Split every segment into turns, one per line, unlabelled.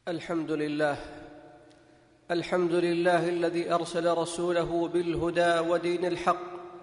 الحمد لله الذي أرسل رسوله بالهدى ودين الحق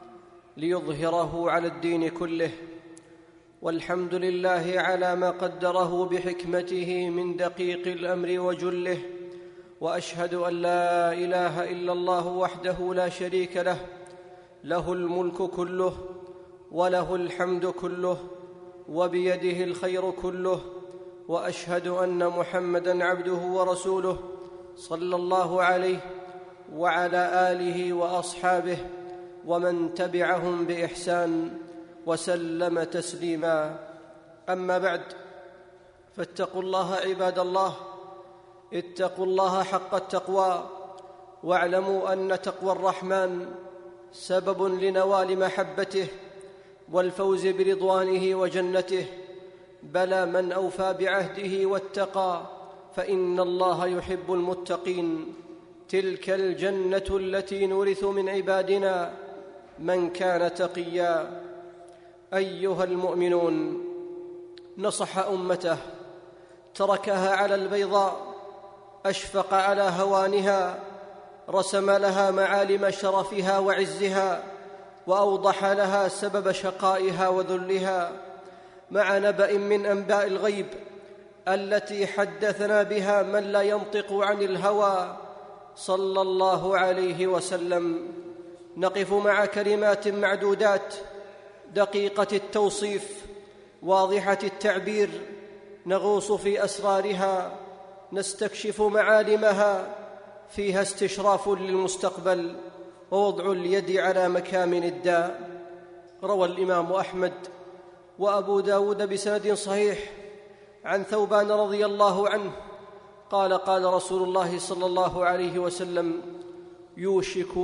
ليظهره على الدين كله، والحمد لله على ما قدره بحكمته من دقيق الأمر وجله، وأشهد أن لا إله إلا الله وحده لا شريك له، له الملك كله وله الحمد كله وبيده الخير كله، وأشهد أن محمدًا عبده ورسوله صلى الله عليه وعلى آله وأصحابه ومن تبعهم بإحسان وسلم تسليما. أما بعد، فاتقوا الله عباد الله، اتقوا الله حق التقوى، واعلموا أن تقوى الرحمن سبب لنوال محبته والفوز برضوانه وجنته. بلى من أوفى بعهده واتقى فإن الله يحب المتقين. تلك الجنة التي نورث من عبادنا من كان تقيا. أيها المؤمنون، نصح أمته، تركها على البيضاء، أشفق على هوانها، رسم لها معالم شرفها وعزها، وأوضح لها سبب شقائها وذلها، مع نبأ من أنباء الغيب التي حدثنا بها من لا ينطق عن الهوى صلى الله عليه وسلم. نقف مع كلمات معدودات دقيقة التوصيف واضحة التعبير، نغوص في أسرارها، نستكشف معالمها، فيها استشراف للمستقبل ووضع اليد على مكامن الداء. روى الإمام أحمد وأبو داود بسند صحيح عن ثوبان رضي الله عنه قال: قال رسول الله صلى الله عليه وسلم: يوشك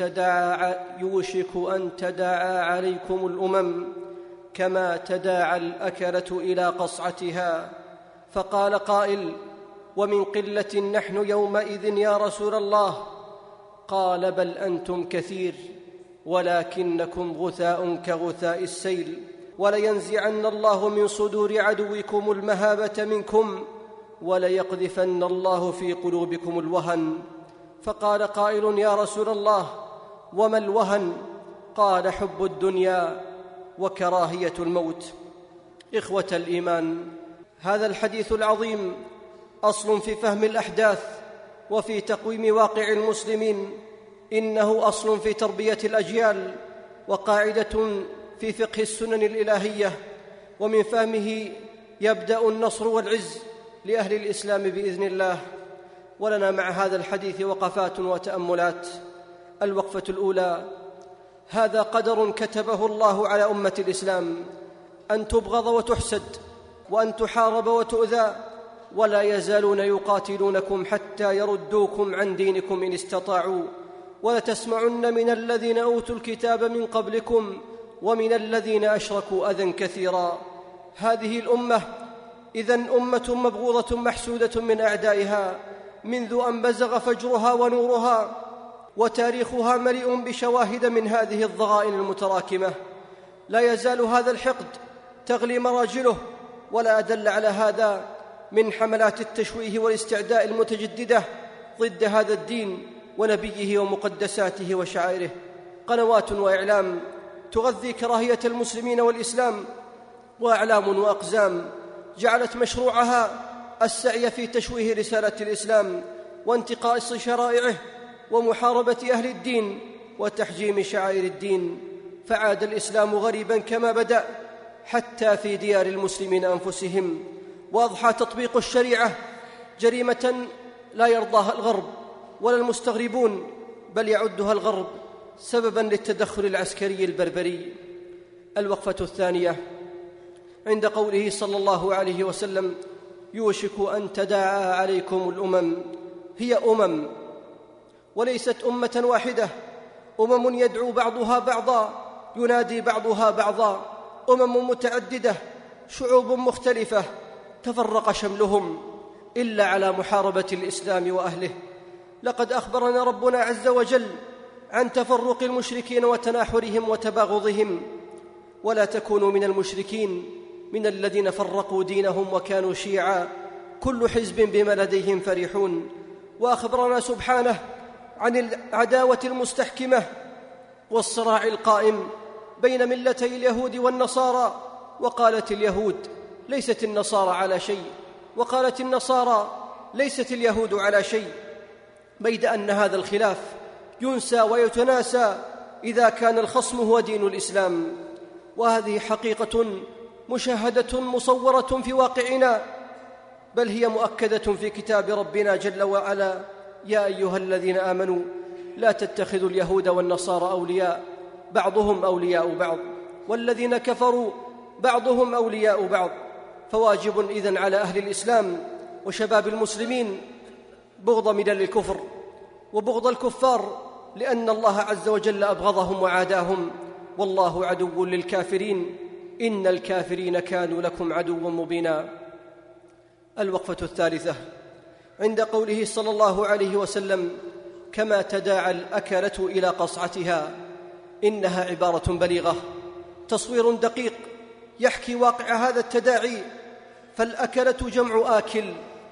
أن تداعى عليكم الأمم كما تداعى الأكلة إلى قصعتها. فقال قائل: ومن قلة نحن يومئذ يا رسول الله؟ قال: بل أنتم كثير ولكنكم غثاء كغثاء السيل، ولينزعن الله من صدور عدوكم المهابة منكم، وليقذفن الله في قلوبكم الوهن. فقال قائل: يا رسول الله، وما الوهن؟ قال: حب الدنيا وكراهية الموت. إخوة الإيمان، هذا الحديث العظيم أصل في فهم الأحداث وفي تقويم واقع المسلمين، إنه أصل في تربية الأجيال، وقاعدة في فقه السنن الإلهية، ومن فهمه يبدأ النصر والعز لأهل الإسلام بإذن الله. ولنا مع هذا الحديث وقفات وتأملات. الوقفة الأولى: هذا قدر كتبه الله على أمة الإسلام، أن تبغض وتحسد، وأن تحارب وتؤذى، ولا يزالون يقاتلونكم حتى يردوكم عن دينكم إن استطاعوا، ولتسمعن من الذين أوتوا الكتاب من قبلكم ومن الذين أشركوا أذى كثيرا. هذه الأمة إذن أمة مبغوضة محسودة من أعدائها، منذ أن بزغ فجرها ونورها، وتاريخها مليء بشواهد من هذه الضغائن المتراكمة. لا يزال هذا الحقد تغلي مراجله، ولا أدل على هذا من حملات التشويه والاستعداء المتجددة ضد هذا الدين ونبيه ومقدساته وشعائره. قنوات وإعلام تغذي كراهية المسلمين والإسلام، وأعلام وأقزام جعلت مشروعها السعي في تشويه رسالة الإسلام وانتقاص شرائعه ومحاربة أهل الدين وتحجيم شعائر الدين. فعاد الإسلام غريبا كما بدأ حتى في ديار المسلمين أنفسهم، وأضحى تطبيق الشريعة جريمة لا يرضاها الغرب ولا المستغربون، بل يعدها الغرب سببا للتدخل العسكري البربري. الوقفة الثانية: عند قوله صلى الله عليه وسلم: يوشك أن تداعى عليكم الأمم. هي أمم وليست أمة واحدة، أمم يدعو بعضها بعضا، ينادي بعضها بعضا، أمم متعددة، شعوب مختلفة، تفرق شملهم إلا على محاربة الإسلام وأهله. لقد أخبرنا ربنا عز وجل عن تفرق المشركين وتناحرهم وتباغضهم: ولا تكونوا من المشركين من الذين فرقوا دينهم وكانوا شيعا كل حزب بما لديهم فرحون. وأخبرنا سبحانه عن العداوة المستحكمة والصراع القائم بين ملتي اليهود والنصارى، وقالت اليهود ليست النصارى على شيء، وقالت النصارى ليست اليهود على شيء، بيد أن هذا الخلاف ينسى ويتناسى إذا كان الخصم هو دين الإسلام. وهذه حقيقة مشاهدة مصورة في واقعنا، بل هي مؤكدة في كتاب ربنا جل وعلا: يا أيها الذين آمنوا لا تتخذوا اليهود والنصارى أولياء بعضهم أولياء بعض والذين كفروا بعضهم أولياء بعض. فواجب إذن على أهل الإسلام وشباب المسلمين بغض ملل الكفر وبغض الكفار، لأن الله عز وجل أبغضهم وعاداهم، والله عدو للكافرين، إن الكافرين كانوا لكم عدوا مبينا. الوقفة الثالثة عند قوله صلى الله عليه وسلم: كما تداعى الأكلة إلى قصعتها. إنها عبارة بليغة، تصوير دقيق يحكي واقع هذا التداعي. فالأكلة جمع آكل،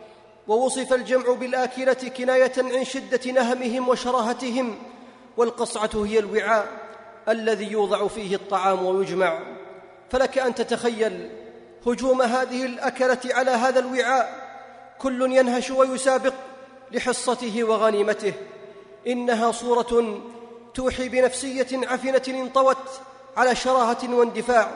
ووصف الجمع بالآكلة كناية عن شدة نهمهم وشراهتهم، والقصعة هي الوعاء الذي يوضع فيه الطعام ويجمع. فلك أن تتخيل هجوم هذه الأكلة على هذا الوعاء، كل ينهش ويسابق لحصته وغنيمته. إنها صورة توحي بنفسية عفنة انطوت على شراهة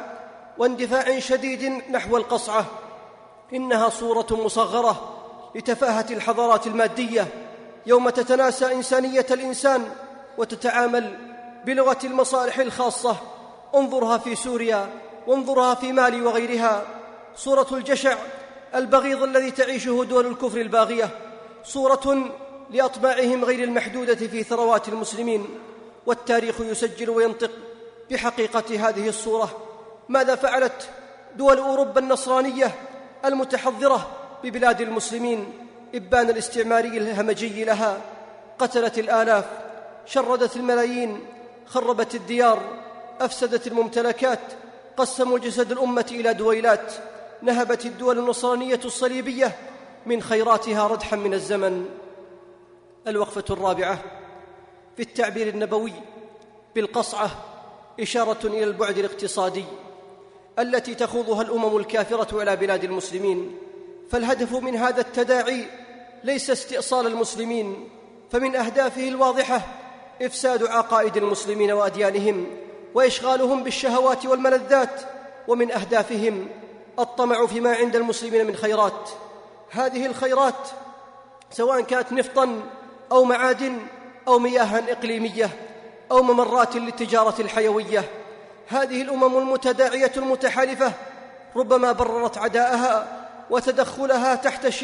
واندفاع شديد نحو القصعة. إنها صورة مصغرة لتفاهة الحضارات المادية يوم تتناسى إنسانية الإنسان وتتعامل بلغة المصالح الخاصة. انظرها في سوريا، وانظرها في مالي وغيرها، صورة الجشع البغيض الذي تعيشه دول الكفر الباغية، صورة لأطماعهم غير المحدودة في ثروات المسلمين. والتاريخ يسجل وينطق بحقيقة هذه الصورة. ماذا فعلت دول أوروبا النصرانية المتحضرة ببلاد المسلمين؟ إبان الاستعماري الهمجي لها، قتلت الآلاف، شردت الملايين، خربت الديار، أفسدت الممتلكات، قسموا جسد الأمة إلى دويلات، نهبت الدول النصرانية الصليبية من خيراتها ردحا من الزمن. الوقفة الرابعة في التعبير النبوي بالقصعة إشارة إلى البعد الاقتصادي التي تخوضها الأمم الكافرة على بلاد المسلمين. فالهدف من هذا التداعي ليس استئصال المسلمين، فمن أهدافه الواضحة إفساد عقائد المسلمين وأديانهم وإشغالهم بالشهوات والملذات، ومن أهدافهم الطمع فيما عند المسلمين من خيرات. هذه الخيرات سواء كانت نفطا أو معادن أو مياه إقليمية أو ممرات للتجارة الحيوية، هذه الأمم المتداعية المتحالفة ربما بررت عداءها وتدخلها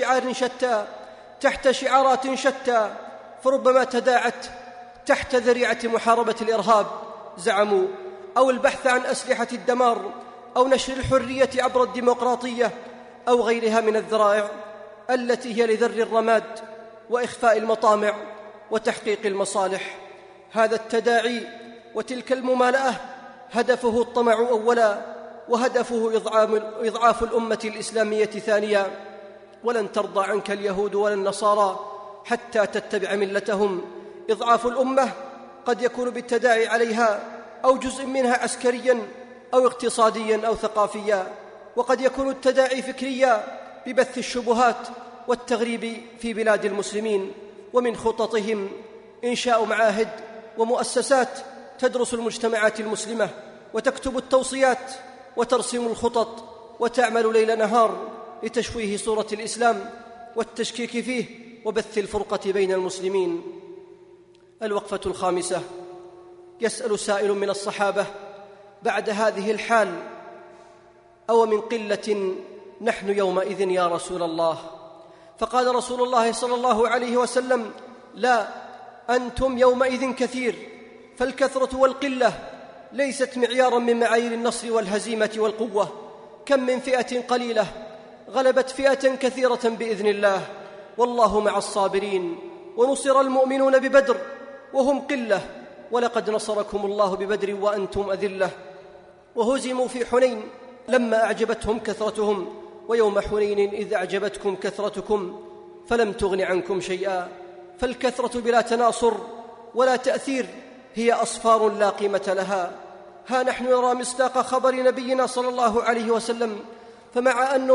تحت شعارات شتى، فربما تداعت تحت ذريعة محاربة الإرهاب زعموا، أو البحث عن أسلحة الدمار، أو نشر الحرية عبر الديمقراطية، أو غيرها من الذرائع التي هي لذر الرماد وإخفاء المطامع وتحقيق المصالح. هذا التداعي وتلك الممالأة هدفه الطمع أولا، وهدفه إضعاف الأمة الإسلامية ثانيا. ولن ترضى عنك اليهود ولا النصارى حتى تتبع ملتهم. إضعاف الأمة قد يكون بالتداعي عليها أو جزء منها عسكريا أو اقتصاديا أو ثقافيا، وقد يكون التداعي فكريا ببث الشبهات والتغريب في بلاد المسلمين. ومن خططهم إنشاء معاهد ومؤسسات تدرس المجتمعات المسلمة وتكتب التوصيات وترسم الخطط وتعمل ليل نهار لتشويه صورة الإسلام والتشكيك فيه وبث الفرقة بين المسلمين. الوقفة الخامسة: يسأل سائل من الصحابة بعد هذه الحال: أو من قلة نحن يومئذ يا رسول الله؟ فقال رسول الله صلى الله عليه وسلم: لا، أنتم يومئذ كثير. فالكثرة والقلة ليست معيارا من معايير النصر والهزيمة والقوة. كم من فئة قليلة غلبت فئة كثيرة بإذن الله، والله مع الصابرين. ونصر المؤمنون ببدر وهم قلة، ولقد نصركم الله ببدر وأنتم أذلة. وهزموا في حنين لما أعجبتهم كثرتهم، ويوم حنين إذ أعجبتكم كثرتكم فلم تغن عنكم شيئا. فالكثرة بلا تناصر ولا تأثير هي أصفار لا قيمة لها. ها نحن نرى مصداق خبر نبينا صلى الله عليه وسلم. فمع أن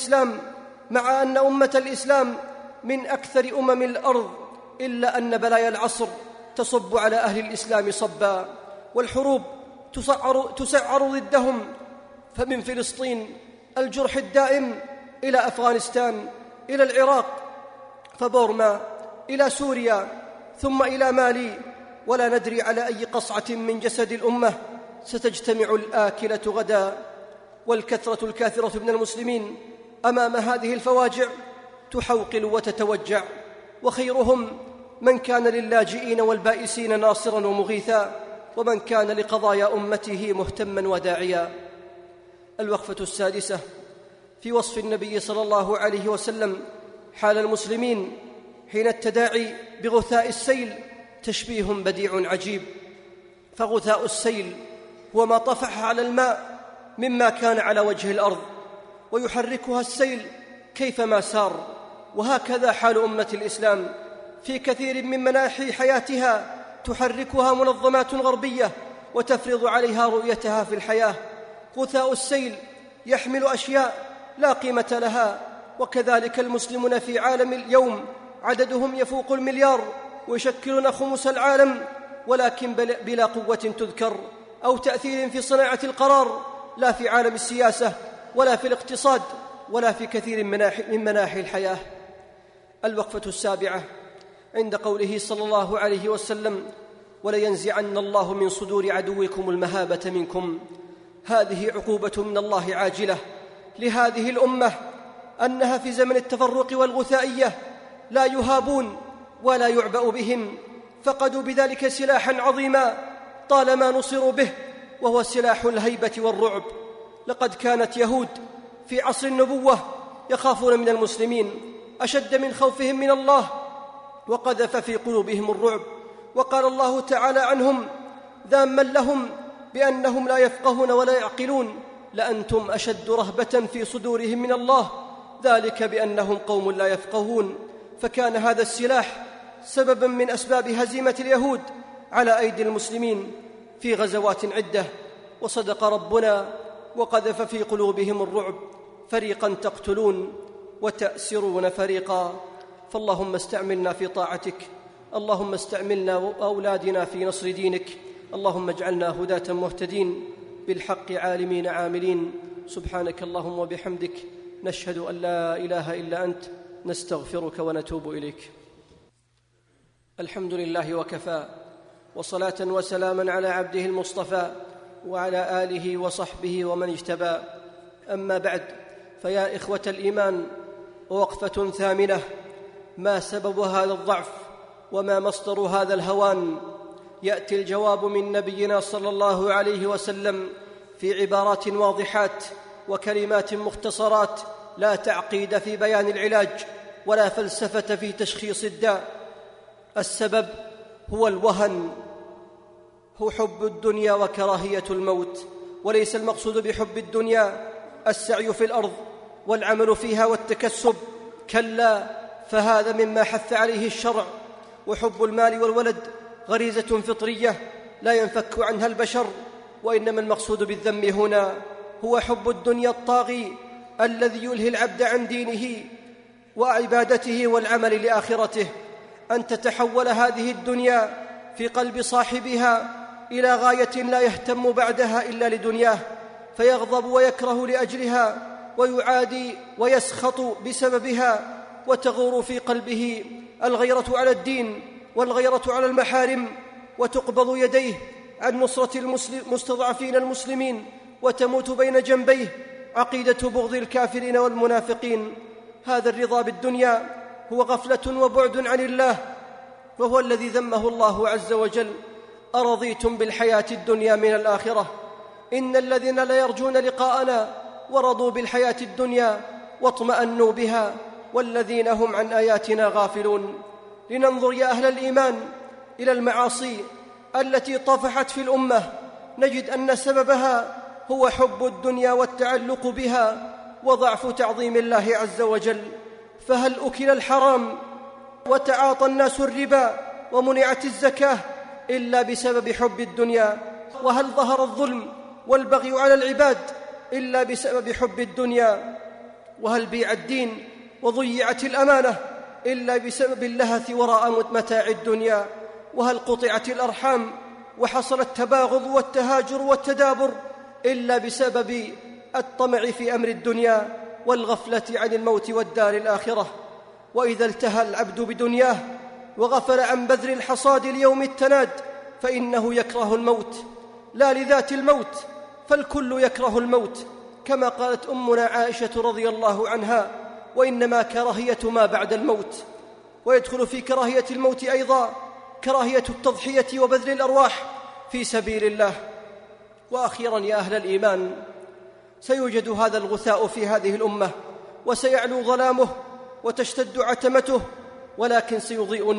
أمة الإسلام من أكثر أمم الأرض، إلا أن بلايا العصر تصب على أهل الإسلام صبا، والحروب تسعر ضدهم، فمن فلسطين الجرح الدائم إلى أفغانستان، إلى العراق، فبورما، إلى سوريا، ثم إلى مالي، ولا ندري على أي قصعة من جسد الأمة ستجتمع الآكلة غدا. والكثرة الكاثرة من المسلمين أمام هذه الفواجع تحوقل وتتوجع، وخيرهم من كان للاجئين والبائسين ناصرا ومغيثا، ومن كان لقضايا أمته مهتما وداعيا. الوقفة السادسة في وصف النبي صلى الله عليه وسلم حال المسلمين حين التداعي بغثاء السيل تشبيه بديع عجيب. فغثاء السيل هو ما طفح على الماء مما كان على وجه الأرض ويحركها السيل كيفما سار. وهكذا حال أمة الإسلام في كثير من مناحي حياتها تحركها منظمات غربية وتفرض عليها رؤيتها في الحياة. غثاء السيل يحمل أشياء لا قيمة لها. وكذلك المسلمون في عالم اليوم عددهم يفوق 1,000,000,000 ويشكلون خمس العالم، ولكن بلا قوة تذكر أو تأثير في صناعة القرار، لا في عالم السياسة ولا في الاقتصاد ولا في كثير من مناحي الحياة. الوقفة السابعة عند قوله صلى الله عليه وسلم: ولينزعن الله من صدور عدوكم المهابة منكم. هذه عقوبة من الله عاجلة لهذه الأمة، أنها في زمن التفرق والغثائية لا يهابون ولا يعبأ بهم، فقدوا بذلك سلاحا عظيما طالما نصروا به، وهو سلاح الهيبة والرعب. لقد كانت يهود في عصر النبوة يخافون من المسلمين أشد من خوفهم من الله، وقذف في قلوبهم الرعب. وقال الله تعالى عنهم ذاما لهم بأنهم لا يفقهون ولا يعقلون: لأنتم أشد رهبة في صدورهم من الله، ذلك بأنهم قوم لا يفقهون. فكان هذا السلاح سببا من أسباب هزيمة اليهود على أيدي المسلمين في غزوات عدة. وصدق ربنا وقذف في قلوبهم الرعب، فريقا تقتلون وتأسرون فريقا. فاللهم استعملنا في طاعتك، اللهم استعملنا وأولادنا في نصر دينك، اللهم اجعلنا هداة مهتدين بالحق عالمين عاملين. سبحانك اللهم وبحمدك، نشهد أن لا إله إلا أنت، نستغفرك ونتوب إليك. الحمد لله وكفى، وصلاة وسلاما على عبده المصطفى وعلى آله وصحبه ومن اجتبى. أما بعد، فيا إخوة الإيمان، وقفة ثامنة: ما سبب هذا الضعف وما مصدر هذا الهوان؟ يأتي الجواب من نبينا صلى الله عليه وسلم في عبارات واضحات وكلمات مختصرات، لا تعقيد في بيان العلاج ولا فلسفة في تشخيص الداء. السبب هو الوهن، هو حب الدنيا وكراهية الموت. وليس المقصود بحب الدنيا السعي في الأرض والعمل فيها والتكسب، كلا، فهذا مما حث عليه الشرع. وحب المال والولد غريزة فطرية لا ينفك عنها البشر، وإنما المقصود بالذم هنا هو حب الدنيا الطاغي الذي يلهي العبد عن دينه وعبادته والعمل لآخرته. أن تتحول هذه الدنيا في قلب صاحبها إلى غاية لا يهتم بعدها إلا لدنياه، فيغضب ويكره لأجلها ويعادي ويسخط بسببها، وتغور في قلبه الغيرة على الدين والغيرة على المحارم، وتقبض يديه عن نصرة المستضعفين المسلمين، وتموت بين جنبيه عقيدة بغض الكافرين والمنافقين. هذا الرضا بالدنيا هو غفلة وبعد عن الله، وهو الذي ذمه الله عز وجل: أرضيتم بالحياة الدنيا من الآخرة؟ إن الذين لا يرجون لقاءنا ورضوا بالحياة الدنيا واطمأنوا بها، والذين هم عن آياتنا غافلون. لننظر يا أهل الإيمان إلى المعاصي التي طفحت في الأمة، نجد أن سببها هو حب الدنيا والتعلق بها وضعف تعظيم الله عز وجل. فهل أكل الحرام وتعاطى الناس الربا ومنعت الزكاة إلا بسبب حب الدنيا؟ وهل ظهر الظلم والبغي على العباد إلا بسبب حب الدنيا؟ وهل بيع الدين وضيعت الأمانة إلا بسبب اللهث وراء متاع الدنيا؟ وهل قطعت الأرحام وحصل التباغض والتهاجر والتدابر إلا بسبب الطمع في أمر الدنيا والغفلة عن الموت والدار الآخرة؟ وإذا التهى العبد بدنياه وغفل عن بذر الحصاد ليوم التناد فإنه يكره الموت، لا لذات الموت، فالكل يكره الموت، كما قالت أمنا عائشة رضي الله عنها: وإنما كراهية ما بعد الموت. ويدخل في كراهية الموت أيضا كراهية التضحية وبذل الأرواح في سبيل الله. وأخيرا يا أهل الإيمان، سيوجد هذا الغثاء في هذه الأمة وسيعلو ظلامه وتشتد عتمته، ولكن سيضيء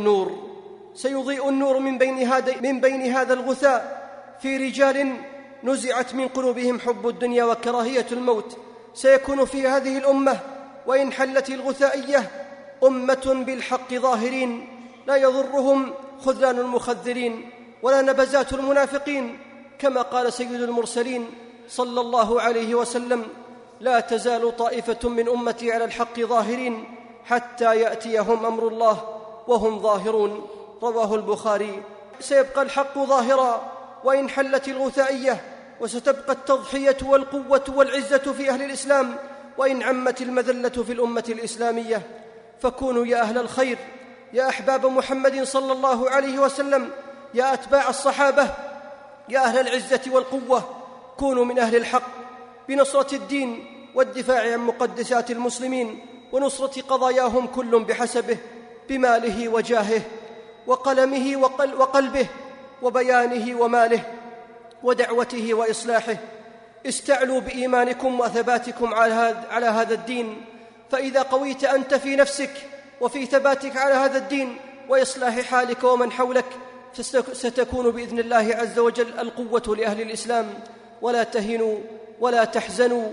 النور من بين هذا الغثاء في رجال نزعت من قلوبهم حب الدنيا وكراهية الموت. سيكون في هذه الأمة وإن حلت الغثائية أمة بالحق ظاهرين، لا يضرهم خذلان المخذلين ولا نبذات المنافقين، كما قال سيد المرسلين صلى الله عليه وسلم: لا تزال طائفة من أمتي على الحق ظاهرين حتى يأتيهم أمر الله وهم ظاهرون. رواه البخاري. سيبقى الحق ظاهرا وإن حلت الغثائية، وستبقى التضحية والقوة والعزة في أهل الإسلام وإن عمت المذلة في الأمة الإسلامية. فكونوا يا أهل الخير، يا أحباب محمد صلى الله عليه وسلم، يا أتباع الصحابة، يا أهل العزة والقوة، كونوا من أهل الحق بنصرة الدين والدفاع عن مقدسات المسلمين ونصرة قضاياهم كل بحسبه، بماله وجاهه وقلمه وقلبه وبيانه وماله ودعوته وإصلاحه. استعلوا بإيمانكم وثباتكم على هذا الدين، فإذا قويت أنت في نفسك وفي ثباتك على هذا الدين وإصلاح حالك ومن حولك، ستكون بإذن الله عز وجل القوة لأهل الإسلام. ولا تهنوا ولا تحزنوا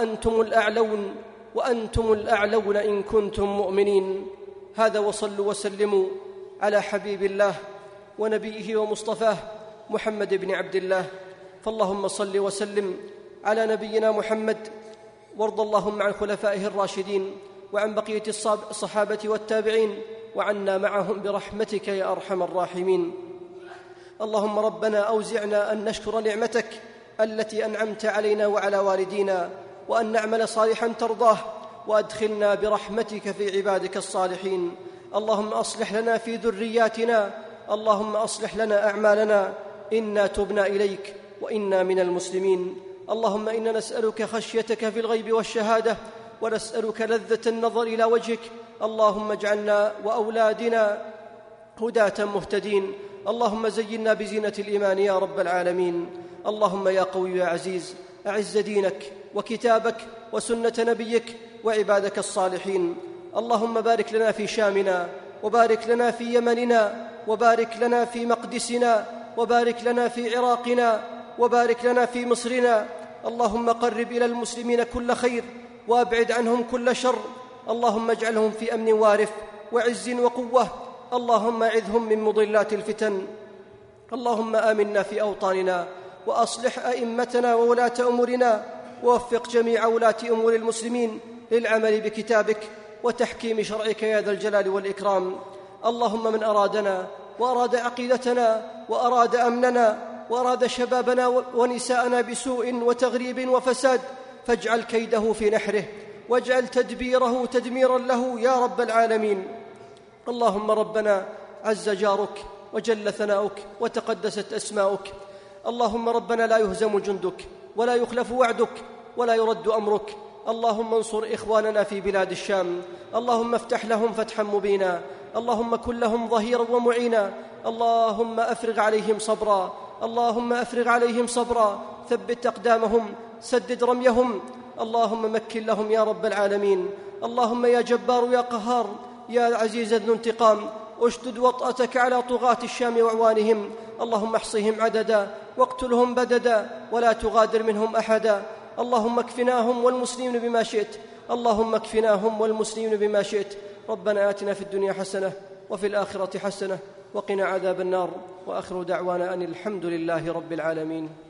وأنتم الأعلون إن كنتم مؤمنين. هذا، وصلوا وسلموا على حبيب الله ونبيه ومصطفاه محمد بن عبد الله. فاللهم صل وسلم على نبينا محمد، وارض اللهم عن خلفائه الراشدين وعن بقية الصحابة والتابعين، وعنا معهم برحمتك يا أرحم الراحمين. اللهم ربنا أوزعنا أن نشكر نعمتك التي أنعمت علينا وعلى والدينا، وأن نعمل صالحا ترضاه، وأدخلنا برحمتك في عبادك الصالحين. اللهم أصلح لنا في ذرياتنا، اللهم أصلح لنا أعمالنا، إنا تبنا إليك وإنا من المسلمين. اللهم إنا نسألك خشيتك في الغيب والشهادة، ونسألك لذة النظر إلى وجهك. اللهم اجعلنا وأولادنا هداة مهتدين. اللهم زينا بزينة الإيمان يا رب العالمين. اللهم يا قوي يا عزيز، أعز دينك وكتابك وسنة نبيك وعبادك الصالحين. اللهم بارك لنا في شامنا، وبارك لنا في يمننا، وبارك لنا في مقدسنا، وبارك لنا في عراقنا، وبارك لنا في مصرنا. اللهم قرب إلى المسلمين كل خير، وأبعد عنهم كل شر. اللهم اجعلهم في أمن وارف وعز وقوة. اللهم أعذهم من مضلات الفتن. اللهم آمنا في أوطاننا، وأصلح أئمتنا وولاة أمورنا، ووفق جميع ولاة أمور المسلمين للعمل بكتابك وتحكيم شرعك يا ذا الجلال والإكرام. اللهم من أرادنا وأراد عقيدتنا وأراد أمننا وأراد شبابنا ونساءنا بسوء وتغريب وفساد، فاجعل كيده في نحره، واجعل تدبيره تدميرا له يا رب العالمين. اللهم ربنا عز جارك وجل ثناؤك وتقدست أسماؤك. اللهم ربنا لا يهزم جندك ولا يخلف وعدك ولا يرد أمرك. اللهم انصر إخواننا في بلاد الشام، اللهم افتح لهم فتحا مبينا، اللهم كن لهم ظهيرا ومعينا. اللهم أفرغ عليهم صبرا، اللهم أفرغ عليهم صبرا، ثبت أقدامهم، سدد رميهم. اللهم مكن لهم يا رب العالمين. اللهم يا جبار يا قهار يا عزيز ذو انتقام، اشدد وطأتك على طغاة الشام وعوانهم. اللهم احصهم عددا واقتلهم بددا، ولا تغادر منهم أحدا. اللهم اكفناهم والمسلمين بما شئت، اللهم اكفناهم والمسلمين بما شئت. ربنا آتنا في الدنيا حسنة وفي الآخرة حسنة وقنا عذاب النار، وآخر دعوانا أن الحمد لله رب العالمين.